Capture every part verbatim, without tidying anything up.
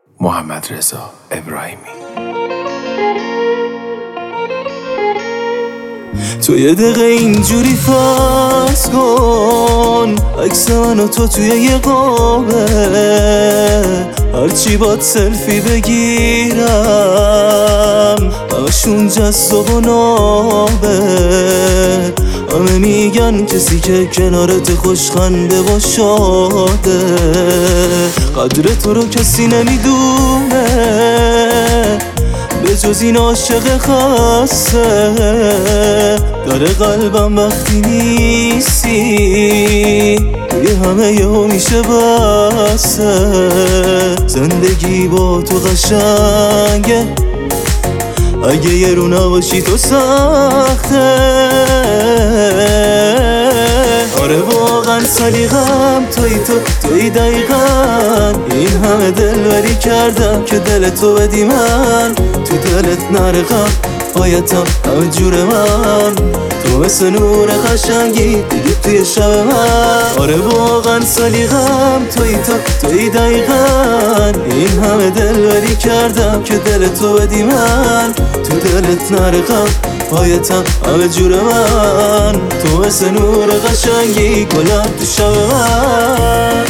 محمدرضا ابراهیمی. تو یه دقیقه اینجوری فرض کن عکس من و تو توی یه قابه، هرچی باد سلفی بگیرم همشون جذاب و نابه. همه میگن کسی که کنارت خوشخنده و شاده، قدر تو رو کسی نمیدونه به جز این عاشق خسته. داره قلبم وقتی نیستی توی همه یهو میشه بسته. زندگی با تو قشنگه، اگه یه رو نباشی تو سخته. آره واقعا سلیقم توی تو توی دقیقا، این همه دلبری کردم که دل تو بدی من، تو دلت نرقم بایدم همه جور من. تو مثل نور قشنگی دیدی توی شب من. آره واقعا سلیقم توی تو توی دقیقا، این همه دلبری کردم که دل تو بدی من، تو دلت نرقم بایدم همه جور من. تو مثل نور قشنگی گلم تو شب من.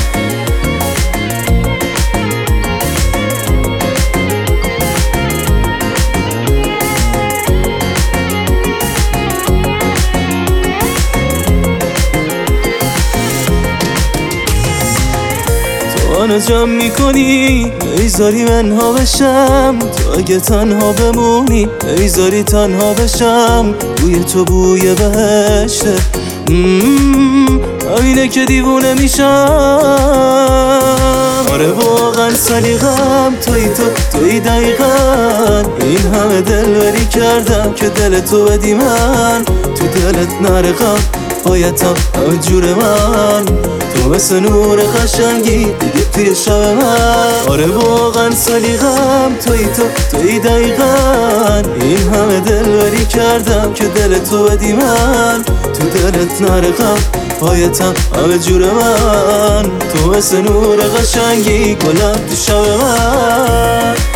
منو جمع میکنی نمیذاری منها بشم، تو اگه تنها بمونی نمیذاری تنها بشم. بوی تو بوی بهشته، همینه که دیوونه میشم. آره واقعا سلیقم توی تو توی دقیقا، این همه دلبری کردم که دل تو بدی من، تو دلت نرقم بایدم همه جور من. تو مثل نور قشنگی دیدی توی شب من. آره واقعا سلیقم توی تو توی دقیقا، این همه دلبری کردم که دل تو بدی من، تو دلت نرقم بایدم همه جور من. تو مثل نور قشنگی گلم تو شب من.